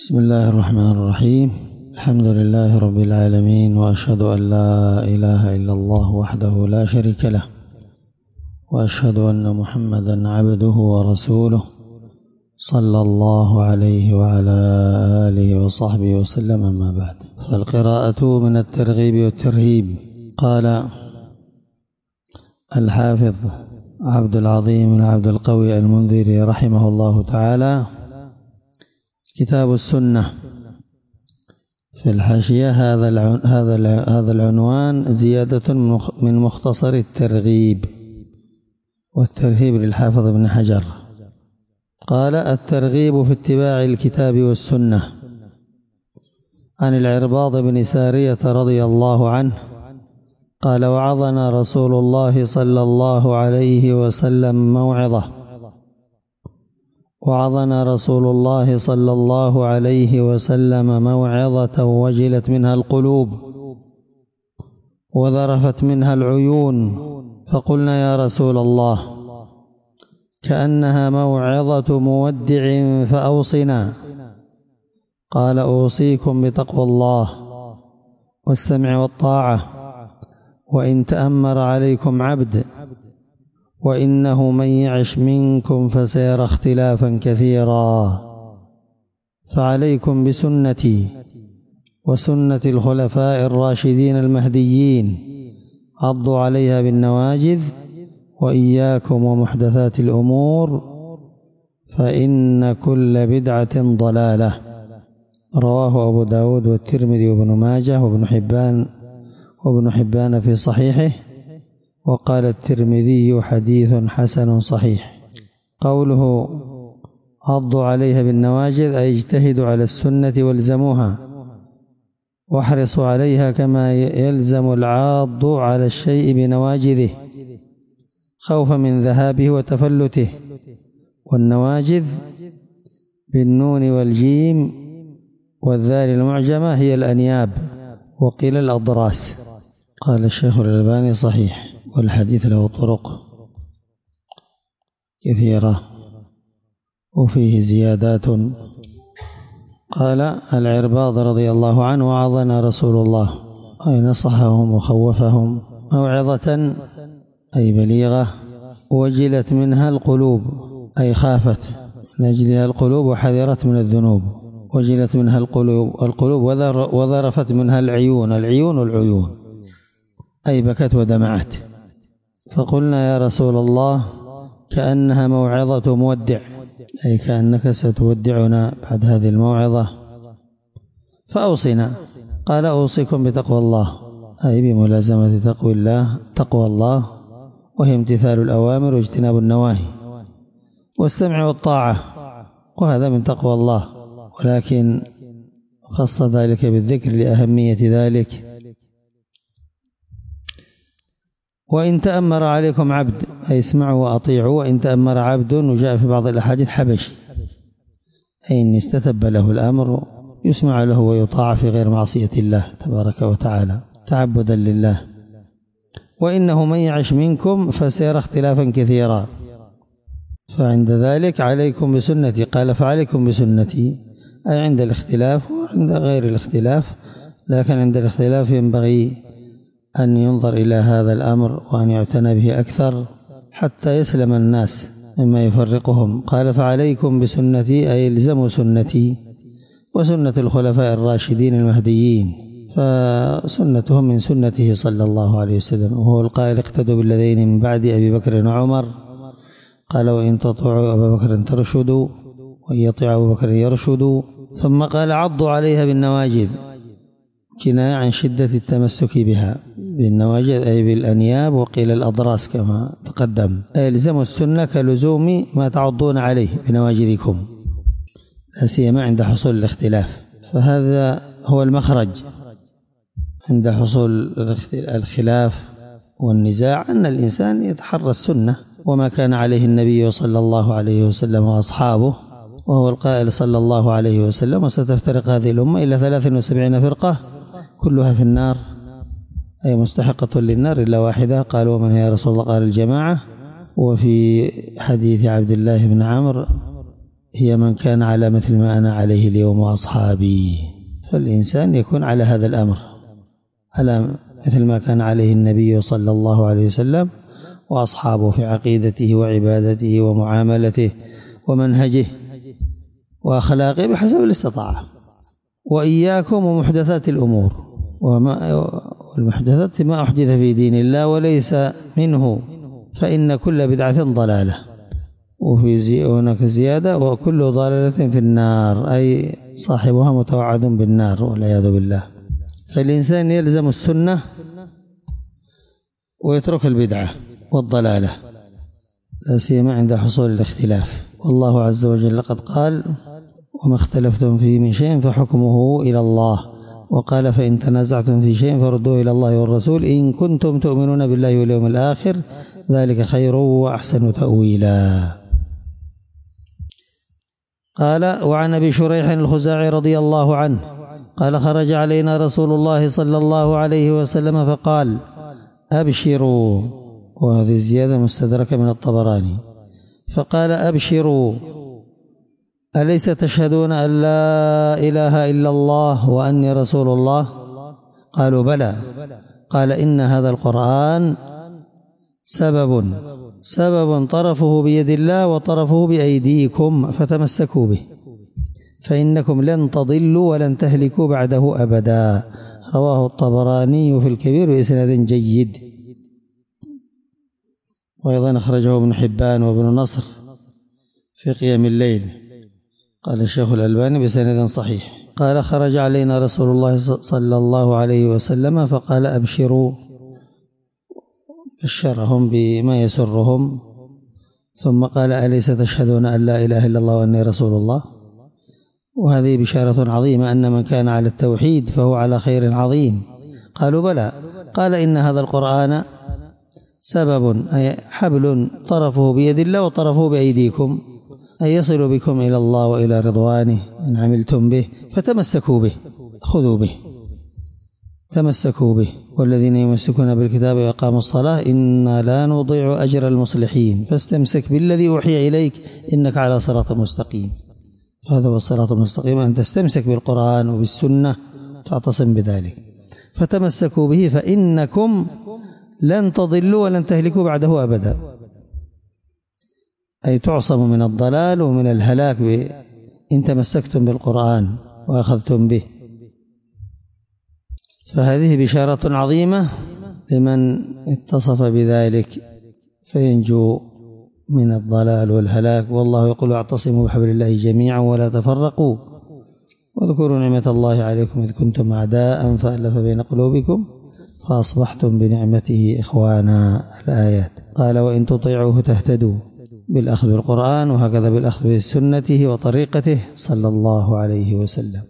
بسم الله الرحمن الرحيم. الحمد لله رب العالمين، وأشهد أن لا إله إلا الله وحده لا شريك له، وأشهد أن محمدا عبده ورسوله صلى الله عليه وعلى آله وصحبه وسلم. أما بعد، فالقراءة من الترغيب والترهيب. قال الحافظ عبد العظيم بن عبد القوي المنذري رحمه الله تعالى: كتاب السنة. في الحاشية: هذا العنوان زيادة من مختصر الترغيب والترهيب للحافظ ابن حجر. قال: الترغيب في اتباع الكتاب والسنة. عن العرباض بن سارية رضي الله عنه قال: وعظنا رسول الله صلى الله عليه وسلم موعظة وجلت منها القلوب وذرفت منها العيون، فقلنا: يا رسول الله، كأنها موعظة مودع فأوصنا. قال: أوصيكم بتقوى الله والسمع والطاعة، وإن تأمر عليكم عبد، وإنه من يعش منكم فسيرى اختلافا كثيرا، فعليكم بسنتي وسنة الخلفاء الراشدين المهديين، عضوا عليها بالنواجذ، وإياكم ومحدثات الأمور، فإن كل بدعة ضلالة. رواه أبو داود والترمذي وابن ماجه وابن حبان في صحيحه. وقال الترمذي: حديث حسن صحيح. قوله عضوا عليها بالنواجذ أي اجتهدوا على السنة والزموها، واحرصوا عليها كما يلزم العاض على الشيء بنواجذه خوفا من ذهابه وتفلته. والنواجذ بالنون والجيم والذال المعجمة هي الأنياب، وقيل الأضراس. قال الشيخ الألباني: صحيح، والحديث له طرق كثيرة وفيه زيادات. قال العرباض رضي الله عنه: وعظنا رسول الله، أي نصحهم وخوفهم موعظة أي بليغة، وجلت منها القلوب أي خافت من أجلها القلوب وحذرت من الذنوب. وجلت منها القلوب وذرفت منها العيون والعيون أي بكت ودمعت. فقلنا: يا رسول الله، كأنها موعظة مودع، أي كأنك ستودعنا بعد هذه الموعظة، فأوصنا. قال: أوصيكم بتقوى الله، أي بملازمة تقوى الله، وهي امتثال الأوامر واجتناب النواهي، والسمع والطاعة، وهذا من تقوى الله، ولكن خص ذلك بالذكر لأهمية ذلك. وإن تأمر عليكم عبد، أي اسمعوا وأطيعوا. وإن تأمر عبد، وجاء في بعض الأحاديث حبشي، أي إن استتب له الأمر يسمع له ويطاع في غير معصية الله تبارك وتعالى تعبدا لله. وإنه من يعش منكم فسيرى اختلافا كثيرا، فعند ذلك عليكم بسنتي. قال: فعليكم بسنتي، أي عند الاختلاف وعند غير الاختلاف، لكن عند الاختلاف ينبغي أن ينظر إلى هذا الأمر وأن يعتنى به أكثر حتى يسلم الناس مما يفرقهم. قال: فعليكم بسنتي، أي الزموا سنتي وسنة الخلفاء الراشدين المهديين، فسنتهم من سنته صلى الله عليه وسلم، وهو القائل: اقتدوا بالذين من بعد أبي بكر وعمر. قال: وإن تطيعوا أبا بكر ترشدوا، وإن يطيعوا أبا بكر يرشدوا. ثم قال: عضوا عليها بالنواجذ، كناية عن شدة التمسك بها، بالنواجذ أي بالأنياب، وقيل الأضراس كما تقدم. أي الزموا السنة كلزوم ما تعضون عليه بنواجذكم، لا سيما عند حصول الاختلاف. فهذا هو المخرج عند حصول الخلاف والنزاع، أن الإنسان يتحرى السنة وما كان عليه النبي صلى الله عليه وسلم وأصحابه، وهو القائل صلى الله عليه وسلم: وستفترق هذه الأمة إلى 73 فرقة كلها في النار، أي مستحقة للنار إلا واحدة. قالوا: ومن هي يا رسول الله؟ قال: الجماعة. وفي حديث عبد الله بن عمرو هي من كان على مثل ما أنا عليه اليوم وأصحابي. فالإنسان يكون على هذا الأمر، على مثل ما كان عليه النبي صلى الله عليه وسلم وأصحابه في عقيدته وعبادته ومعاملته ومنهجه وأخلاقه بحسب الاستطاعة. وإياكم ومحدثات الأمور، والمحدثات ما أحدث في دين الله وليس منه، فإن كل بدعة ضلالة. وفي هناك زيادة: وكل ضلالة في النار، أي صاحبها متوعد بالنار والعياذ بالله. فالإنسان يلزم السنة ويترك البدعة والضلالة، لا سيما عند حصول الاختلاف. والله عز وجل قد قال: وما اختلفتم فيه من شيء فحكمه إلى الله. وقال: فإن تنازعتم في شيء فردوه إلى الله والرسول إن كنتم تؤمنون بالله واليوم الآخر ذلك خير وأحسن تأويلا. قال: وعن أبي شريح الخزاعي رضي الله عنه قال: خرج علينا رسول الله صلى الله عليه وسلم فقال: أبشروا، وهذه الزيادة مستدركة من الطبراني، فقال: أبشروا، أليس تشهدون أن لا إله إلا الله وأني رسول الله؟ قالوا: بلى. قال: إن هذا القرآن سبب طرفه بيد الله وطرفه بأيديكم فتمسكوا به، فإنكم لن تضلوا ولن تهلكوا بعده أبدا. رواه الطبراني في الكبير بإسناد جيد. وأيضا أخرجه ابن حبان وابن نصر في قيام الليل. قال الشيخ الألباني بسند صحيح. قال: خرج علينا رسول الله صلى الله عليه وسلم فقال: أبشروا، بشرهم بما يسرهم، ثم قال: أليس تشهدون أن لا إله إلا الله وأني رسول الله؟ وهذه بشارة عظيمة أن من كان على التوحيد فهو على خير عظيم. قالوا: بلى. قال: إن هذا القرآن سبب، أي حبل طرفه بيد الله وطرفه بأيديكم، أي يصل بكم إلى الله وإلى رضوانه إن عملتم به، فتمسكوا به، خذوا به، تمسكوا به. والذين يمسكون بالكتاب وأقاموا الصلاة إنا لا نضيع أجر المصلحين، فاستمسك بالذي أوحي إليك إنك على صراط مستقيم. هذا هو الصراط المستقيم، أن تستمسك بالقرآن وبالسنة، تعتصم بذلك. فتمسكوا به فإنكم لن تضلوا ولن تهلكوا بعده أبدا، أي تعصموا من الضلال ومن الهلاك إن تمسكتم بالقرآن وأخذتم به. فهذه بشارة عظيمة لمن اتصف بذلك فينجو من الضلال والهلاك. والله يقول: اعتصموا بحبل الله جميعا ولا تفرقوا واذكروا نعمة الله عليكم إذ كنتم أعداء فألف بين قلوبكم فأصبحتم بنعمته إخوانا. الآيات. قال: وإن تطيعوه تهتدوا، بالأخذ بالقرآن، وهكذا بالأخذ بسنته وطريقته صلى الله عليه وسلم.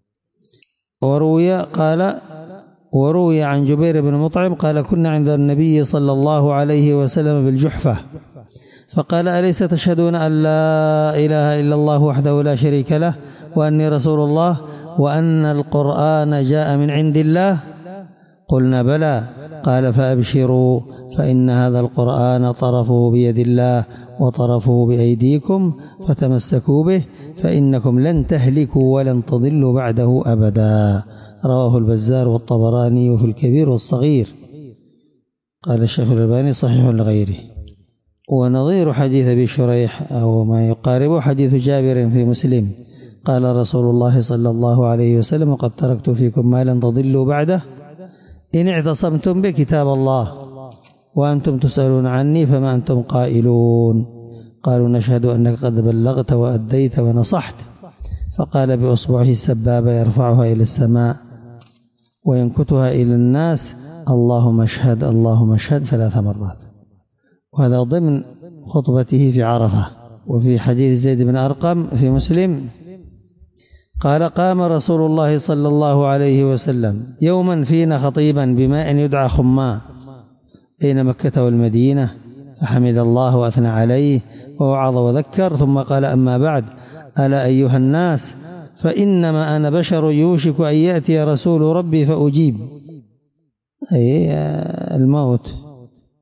وروي عن جبير بن مطعم قال: كنا عند النبي صلى الله عليه وسلم بالجحفة فقال: أليس تشهدون أن لا إله إلا الله وحده لا شريك له وأني رسول الله وأن القرآن جاء من عند الله؟ قلنا: بلى. قال: فأبشروا، فإن هذا القرآن طرفه بيد الله وطرفه بأيديكم فتمسكوا به، فإنكم لن تهلكوا ولن تضلوا بعده أبدا. رواه البزار والطبراني في الكبير والصغير. قال الشيخ الألباني: صحيح لغيره. ونظير حديث أبي شريح أو ما يقاربه حديث جابر في مسلم. قال رسول الله صلى الله عليه وسلم: قد تركت فيكم ما لن تضلوا بعده إن اعتصمتم بكتاب الله وأنتم تسألون عني فما أنتم قائلون؟ قالوا: نشهد أنك قد بلغت وأديت ونصحت. فقال بأصبعه السبابة يرفعها إلى السماء وينكتها إلى الناس: اللهم اشهد اللهم اشهد 3 مرات. وهذا ضمن خطبته في عرفة. وفي حديث زيد بن أرقم في مسلم قال: قام رسول الله صلى الله عليه وسلم يوما فينا خطيبا بماء يدعى خماء بين مكة والمدينة، فحمد الله وأثنى عليه ووعظ وذكر، ثم قال: أما بعد، ألا أيها الناس، فإنما أنا بشر يوشك أن يأتي رسول ربي فأجيب، أي الموت،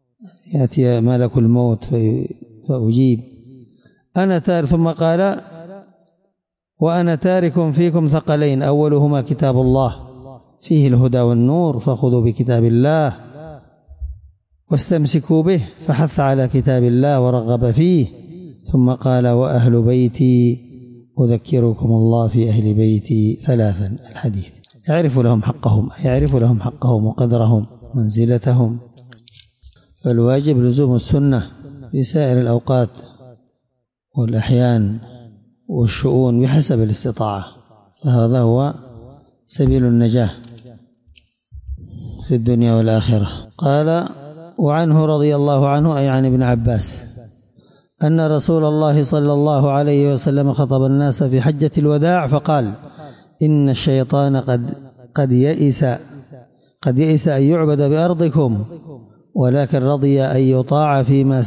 يأتي ملك الموت فأجيب. أنا ثالث. ثم قال: وأنا تارك فيكم ثقلين أولهما كتاب الله فيه الهدى والنور فخذوا بكتاب الله واستمسكوا به، فحث على كتاب الله ورغب فيه، ثم قال وأهل بيتي أذكركم الله في أهل بيتي ثلاثا. الحديث يعرف لهم حقهم، يعرف لهم حقهم وقدرهم منزلتهم. فالواجب لزوم السنة في سائر الأوقات والأحيان والشؤون بحسب الاستطاعة، فهذا هو سبيل النجاة في الدنيا والآخرة. قال وعنه رضي الله عنه أي عن ابن عباس أن رسول الله صلى الله عليه وسلم خطب الناس في حجة الوداع فقال إن الشيطان قد يئس أن يعبد بأرضكم، ولكن رضي أن يطاع فيما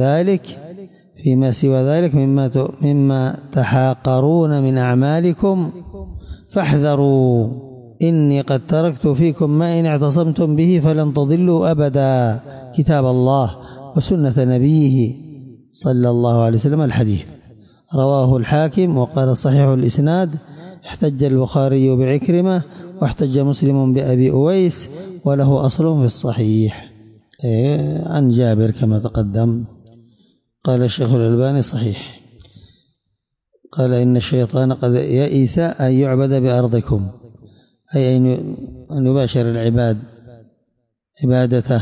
سوى ذلك مما تحاقرون من أعمالكم، فاحذروا إني قد تركت فيكم ما إن اعتصمتم به فلن تضلوا أبدا، كتاب الله وسنة نبيه صلى الله عليه وسلم. الحديث رواه الحاكم وقال صحيح الإسناد. احتج البخاري بعكرمة واحتج مسلم بأبي أويس وله أصل في الصحيح عن جابر كما تقدم. قال الشيخ الألباني صحيح، قال إن الشيطان قد يئس أن يعبد بأرضكم، أي أن يباشر العباد عبادته،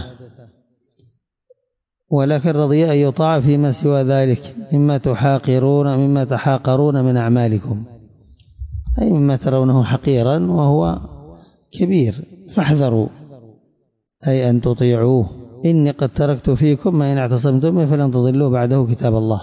ولكن رضي أن يطاع فيما سوى ذلك مما تحاقرون من أعمالكم، أي مما ترونه حقيرا وهو كبير، فاحذروا أي أن تطيعوه. إني قد تركت فيكم ما إن اعتصمتم به فلن تضلوا بعده كتاب الله،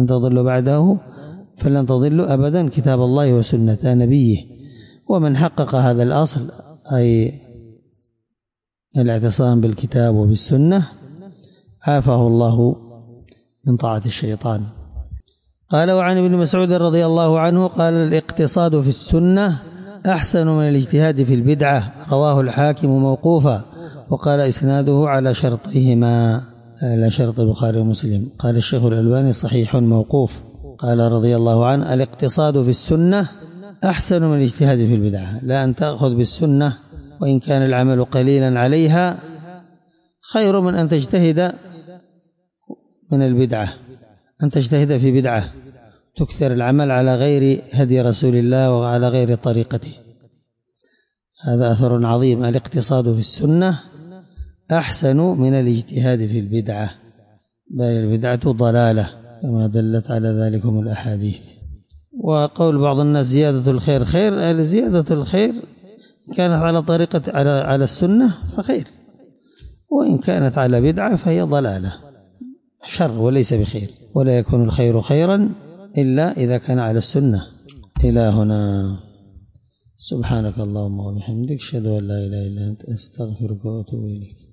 فلن تضلوا أبدا كتاب الله وسنة نبيه. ومن حقق هذا الأصل أي الاعتصام بالكتاب وبالسنة عافاه الله من طاعة الشيطان. قال وعن ابن مسعود رضي الله عنه قال الاقتصاد في السنة أحسن من الاجتهاد في البدعة، رواه الحاكم موقوفا وقال إسناده على شرطهما، على شرط البخاري ومسلم. قال الشيخ الألباني صحيح موقوف. قال رضي الله عنه الاقتصاد في السنة أحسن من الاجتهاد في البدعة، لا أن تأخذ بالسنة وإن كان العمل قليلا عليها خير من أن تجتهد من البدعة، أن تجتهد في بدعة تكثر العمل على غير هدي رسول الله وعلى غير طريقته. هذا أثر عظيم. الاقتصاد في السنة أحسن من الاجتهاد في البدعة، بل البدعة ضلالة كما دلت على ذلكم الأحاديث. وقول بعض الناس زيادة الخير خير، زيادة الخير كانت على طريقة على السنة فخير، وإن كانت على بدعة فهي ضلالة شر وليس بخير، ولا يكون الخير خيرا إلا إذا كان على السنة. إلى هنا. سبحانك اللهم وبحمدك أشهد أن لا إله إلا أنت أستغفرك وأتوب إليك.